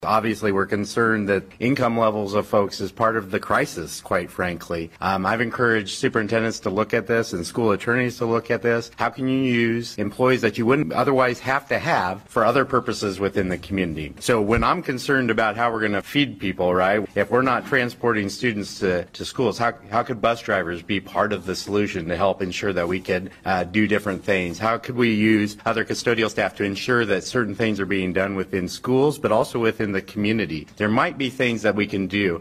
Obviously, we're concerned that income levels of folks is part of the crisis, quite frankly. I've encouraged superintendents to look at this and school attorneys to look at this. How can you use employees that you wouldn't otherwise have to have for other purposes within the community? So when I'm concerned about how we're going to feed people, right, if we're not transporting students to schools, how could bus drivers be part of the solution to help ensure that we can do different things? How could we use other custodial staff to ensure that certain things are being done within schools, but also within the community? There might be things that we can do.